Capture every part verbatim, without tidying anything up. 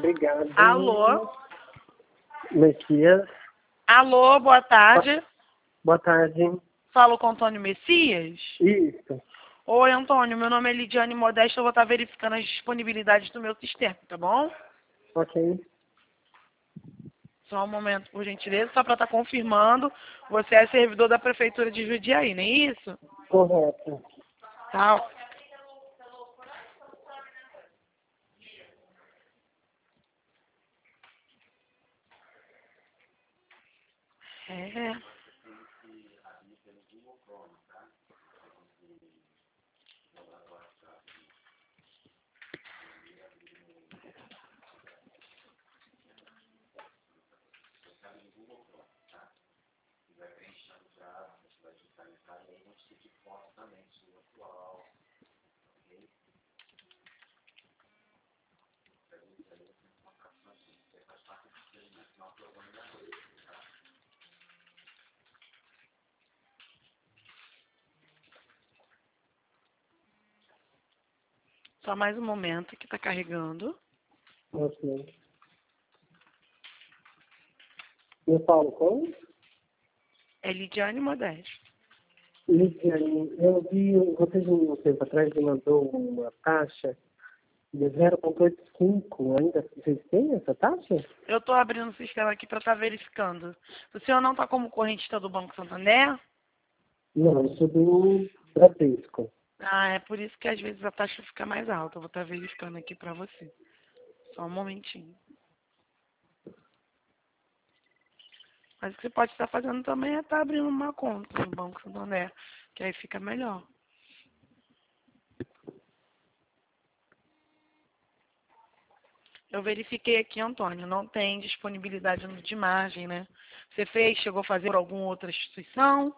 Obrigado. Alô? Messias. Alô, boa tarde. Boa tarde. Falo com Antônio Messias? Isso. Oi, Antônio. Meu nome é Lidiane Modesta. Eu vou estar verificando as disponibilidades do meu sistema, tá bom? Ok. Só um momento, por gentileza, só para estar confirmando. Você é servidor da Prefeitura de Jundiaí, não é isso? Correto. Tá. É. Só mais um momento que está carregando. Ok. Eu falo com? É Lidiane Modesta. Lidiane, eu vi, vocês um tempo atrás me mandou uma taxa de zero vírgula oitenta e cinco. Ainda vocês têm essa taxa? Eu estou abrindo o sistema aqui para estar verificando. O senhor não está como correntista do Banco Santander? Não, eu sou do Bradesco. Ah, é por isso que às vezes a taxa fica mais alta. Eu vou estar verificando aqui para você. Só um momentinho. Mas o que você pode estar fazendo também é estar abrindo uma conta no Banco Santander, que aí fica melhor. Eu verifiquei aqui, Antônio, não tem disponibilidade de margem, né? Você fez, chegou a fazer por alguma outra instituição?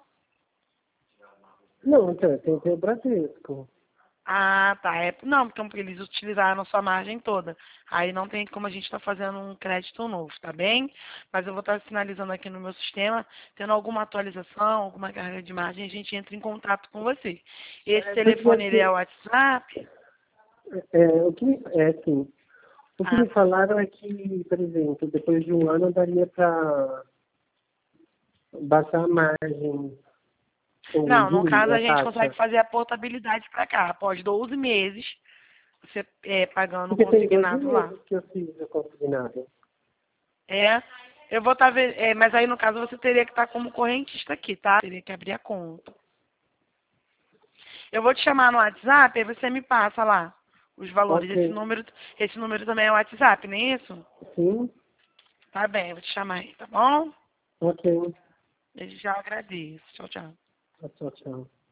Não, então, eu tenho que ter o Bradesco. Ah, tá. É, não, porque eles utilizaram a sua margem toda. Aí não tem como a gente estar fazendo um crédito novo, tá bem? Mas eu vou estar sinalizando aqui no meu sistema, tendo alguma atualização, alguma carga de margem, a gente entra em contato com você. Esse É, telefone, porque ele é o assim, WhatsApp? é, o que, é assim, o que Ah, me falaram é que, por exemplo, depois de um ano daria para baixar a margem, ou não, no diminuir caso a a gente consegue taxa. fazer a portabilidade para cá. Após doze meses, você é, pagando o Porque tem doze consignado lá. meses que eu fiz o consignado. É, eu vou estar vendo, é, mas aí no caso você teria que estar como correntista aqui, tá? Teria que abrir a conta. Eu vou te chamar no WhatsApp, aí você me passa lá os valores. Esse Ok. número, esse número também é o WhatsApp, não é isso? Sim? Tá bem, eu vou te chamar aí, tá bom? Ok. Desde já eu agradeço. Tchau, tchau. Tchau, tchau.